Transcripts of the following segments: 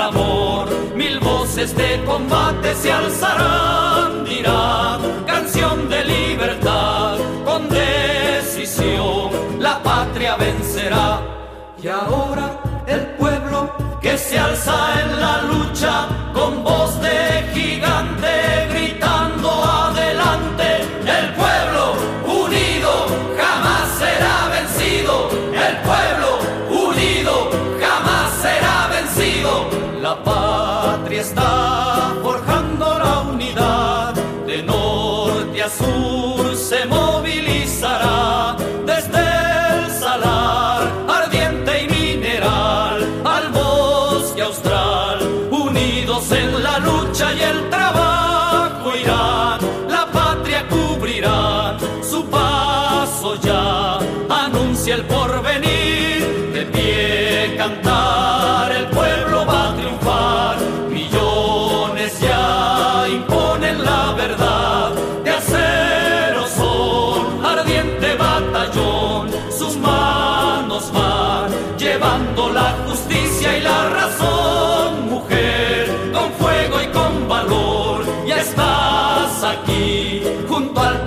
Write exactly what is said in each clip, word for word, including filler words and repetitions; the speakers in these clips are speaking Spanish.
amor, mil voces de combate se alzarán, dirán, canción de libertad, con decisión la patria vencerá. Y ahora el pueblo que se alza en la lucha, con voz de gigante gritando adelante, el pueblo unido jamás será vencido, el pueblo unido jamás será vencido. La patria está forjando la unidad, de norte a sur se movilizará, desde el salar ardiente y mineral al bosque austral, unidos en la lucha y el trabajo irán, la patria cubrirán, su paso ya anuncia el porvenir, de pie cantar el pueblo va a triunfar, millones ya imponen la verdad, de acero son ardiente batallón, sus manos van llevando la justicia y la razón, mujer, con fuego y con valor, ya estás aquí junto al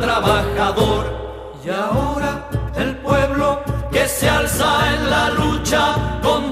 trabajador. Y ahora el pueblo que se alza en la lucha, con